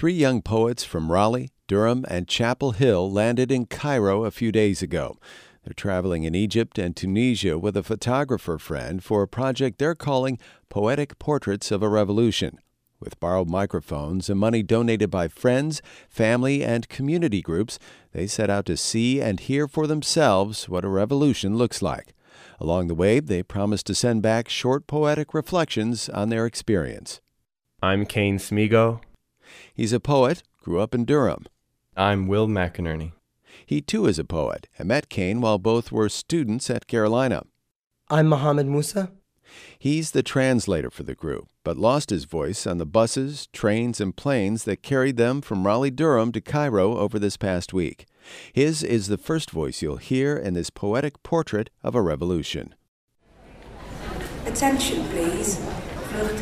Three young poets from Raleigh, Durham, and Chapel Hill landed in Cairo a few days ago. They're traveling in Egypt and Tunisia with a photographer friend for a project they're calling Poetic Portraits of a Revolution. With borrowed microphones and money donated by friends, family, and community groups, they set out to see and hear for themselves what a revolution looks like. Along the way, they promised to send back short poetic reflections on their experience. I'm Kane Smigo. He's a poet, grew up in Durham. I'm Will McInerney. He too is a poet and met Kane while both were students at Carolina. I'm Mohammed Musa. He's the translator for the group, but lost his voice on the buses, trains, and planes that carried them from Raleigh-Durham to Cairo over this past week. His is the first voice you'll hear in this poetic portrait of a revolution. Attention please. Vlucht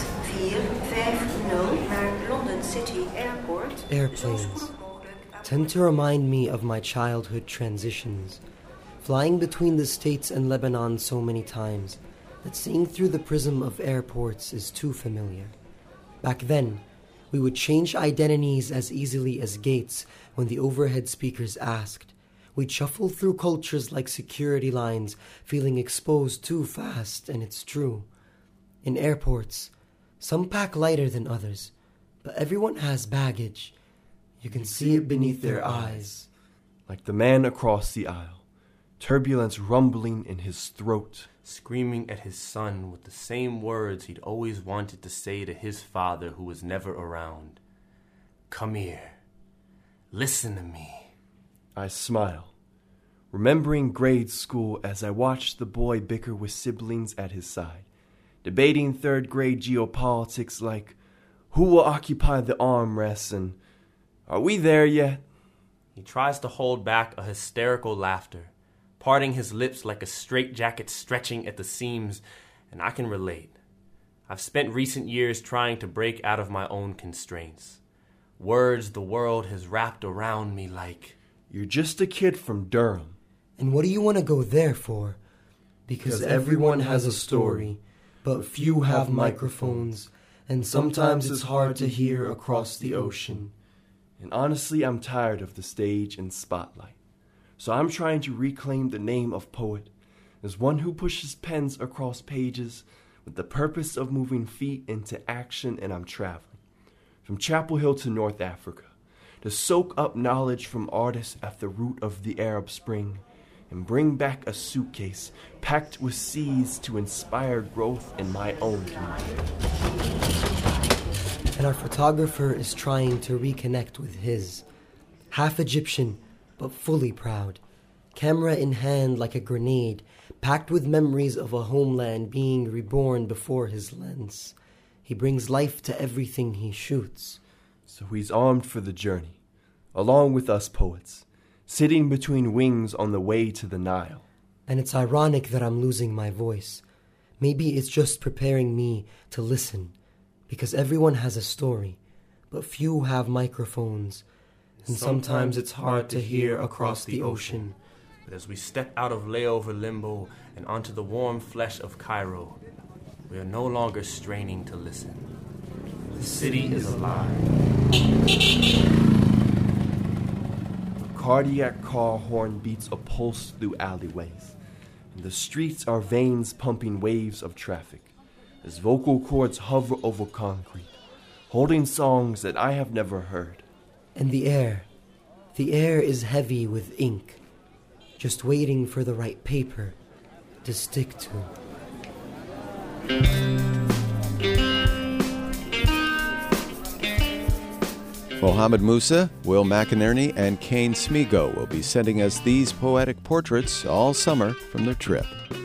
8450 naar London City Airport. Airplanes tend to remind me of my childhood transitions, flying between the States and Lebanon so many times that seeing through the prism of airports is too familiar. Back then, we would change identities as easily as gates when the overhead speakers asked. We'd shuffle through cultures like security lines, feeling exposed too fast, and it's true. In airports, some pack lighter than others, but everyone has baggage. You can see it beneath their eyes. Like the man across the aisle, turbulence rumbling in his throat, screaming at his son with the same words he'd always wanted to say to his father who was never around. Come here. Listen to me. I smile, remembering grade school as I watched the boy bicker with siblings at his side, debating third grade geopolitics like, who will occupy the armrests and, are we there yet? He tries to hold back a hysterical laughter, parting his lips like a straitjacket stretching at the seams, and I can relate. I've spent recent years trying to break out of my own constraints. Words the world has wrapped around me like, you're just a kid from Durham. And what do you want to go there for? Because everyone has a story, but few have microphones, and sometimes it's hard to hear across the ocean. And honestly, I'm tired of the stage and spotlight. So I'm trying to reclaim the name of poet as one who pushes pens across pages with the purpose of moving feet into action, and I'm traveling from Chapel Hill to North Africa to soak up knowledge from artists at the root of the Arab Spring and bring back a suitcase packed with seeds to inspire growth in my own community. And our photographer is trying to reconnect with his. Half Egyptian, but fully proud. Camera in hand like a grenade, packed with memories of a homeland being reborn before his lens. He brings life to everything he shoots. So he's armed for the journey, along with us poets, sitting between wings on the way to the Nile. And it's ironic that I'm losing my voice. Maybe it's just preparing me to listen, because everyone has a story, but few have microphones, and sometimes it's hard to hear across the ocean. But as we step out of layover limbo and onto the warm flesh of Cairo, we are no longer straining to listen. The city is alive. A cardiac car horn beats a pulse through alleyways, and the streets are veins pumping waves of traffic as vocal cords hover over concrete, holding songs that I have never heard. And the air is heavy with ink, just waiting for the right paper to stick to. Mohammed Musa, Will McInerney, and Kane Smigo will be sending us these poetic portraits all summer from their trip.